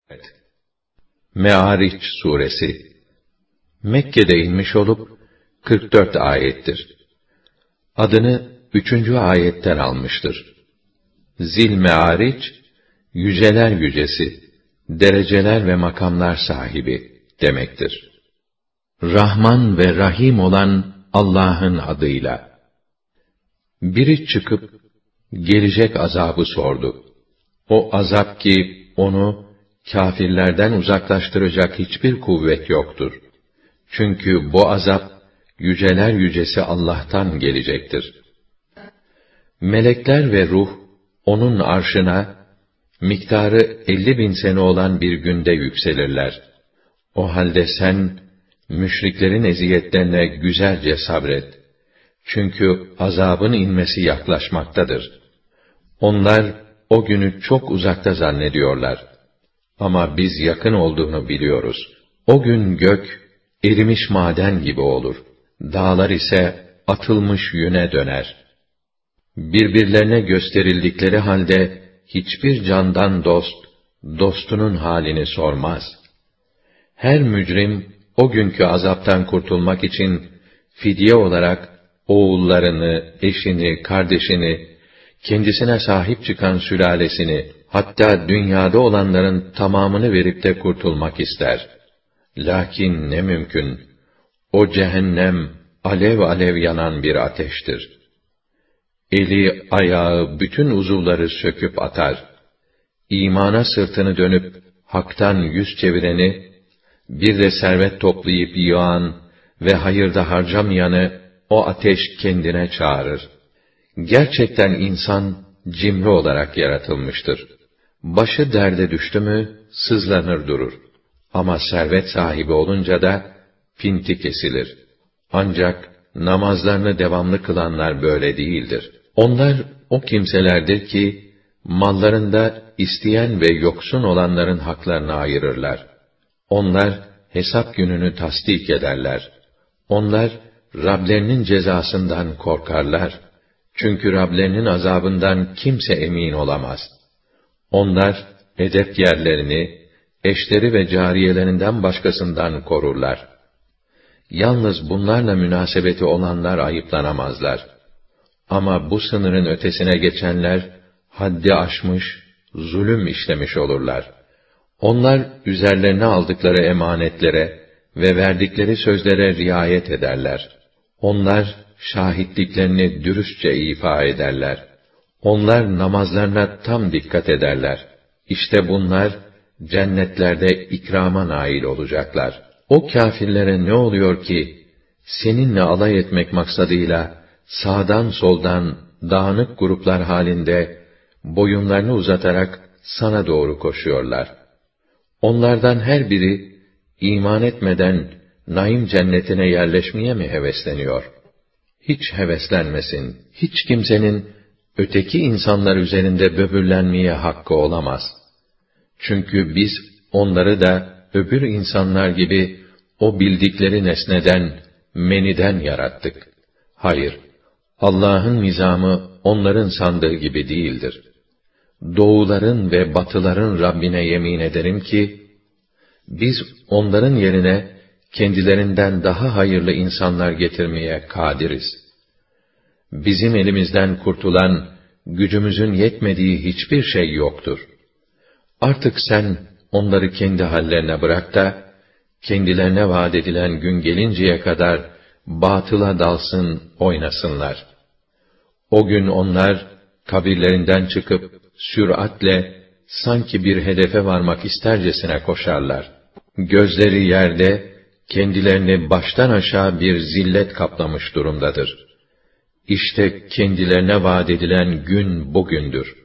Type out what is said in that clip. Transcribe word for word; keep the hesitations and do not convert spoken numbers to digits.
Evet. Me'ariç suresi Mekke'de inmiş olup kırk dört ayettir. Adını üçüncü ayetten almıştır. Zil Me'ariç, yüceler yücesi, dereceler ve makamlar sahibi demektir. Rahman ve Rahim olan Allah'ın adıyla. Biri çıkıp gelecek azabı sordu. O azap ki onu kâfirlerden uzaklaştıracak hiçbir kuvvet yoktur. Çünkü bu azap yüceler yücesi Allah'tan gelecektir. Melekler ve ruh onun arşına miktarı elli bin sene olan bir günde yükselirler. O halde sen müşriklerin eziyetlerine güzelce sabret. Çünkü azabın inmesi yaklaşmaktadır. Onlar o günü çok uzakta zannediyorlar. Ama biz yakın olduğunu biliyoruz. O gün gök erimiş maden gibi olur. Dağlar ise atılmış yüne döner. Birbirlerine gösterildikleri halde hiçbir candan dost, dostunun halini sormaz. Her mücrim o günkü azaptan kurtulmak için fidye olarak oğullarını, eşini, kardeşini, kendisine sahip çıkan sülalesini, hatta dünyada olanların tamamını verip de kurtulmak ister. Lakin ne mümkün, o cehennem alev alev yanan bir ateştir. Eli, ayağı, bütün uzuvları söküp atar. İmana sırtını dönüp haktan yüz çevireni, bir de servet toplayıp yığan ve hayırda harcamayanı o ateş kendine çağırır. Gerçekten insan cimri olarak yaratılmıştır. Başı derde düştü mü sızlanır durur. Ama servet sahibi olunca da pinti kesilir. Ancak namazlarını devamlı kılanlar böyle değildir. Onlar o kimselerdir ki mallarında isteyen ve yoksun olanların haklarını ayırırlar. Onlar hesap gününü tasdik ederler. Onlar Rablerinin cezasından korkarlar. Çünkü Rablerinin azabından kimse emin olamaz. Onlar edep yerlerini, eşleri ve cariyelerinden başkasından korurlar. Yalnız bunlarla münasebeti olanlar ayıplanamazlar. Ama bu sınırın ötesine geçenler haddi aşmış, zulüm işlemiş olurlar. Onlar üzerlerine aldıkları emanetlere ve verdikleri sözlere riayet ederler. Onlar şahitliklerini dürüstçe ifa ederler. Onlar namazlarına tam dikkat ederler. İşte bunlar cennetlerde ikrama nail olacaklar. O kâfirlere ne oluyor ki seninle alay etmek maksadıyla sağdan soldan dağınık gruplar halinde boyunlarını uzatarak sana doğru koşuyorlar. Onlardan her biri iman etmeden naim cennetine yerleşmeye mi hevesleniyor? Hiç heveslenmesin. Hiç kimsenin öteki insanlar üzerinde böbürlenmeye hakkı olamaz. Çünkü biz onları da öbür insanlar gibi o bildikleri nesneden, meniden yarattık. Hayır, Allah'ın nizamı onların sandığı gibi değildir. Doğuların ve batıların Rabbine yemin ederim ki, biz onların yerine kendilerinden daha hayırlı insanlar getirmeye kadiriz. Bizim elimizden kurtulan, gücümüzün yetmediği hiçbir şey yoktur. Artık sen onları kendi hallerine bırak da, kendilerine vaat edilen gün gelinceye kadar batıla dalsın, oynasınlar. O gün onlar kabirlerinden çıkıp süratle sanki bir hedefe varmak istercesine koşarlar. Gözleri yerde, kendilerini baştan aşağı bir zillet kaplamış durumdadır. İşte kendilerine vaat edilen gün bugündür.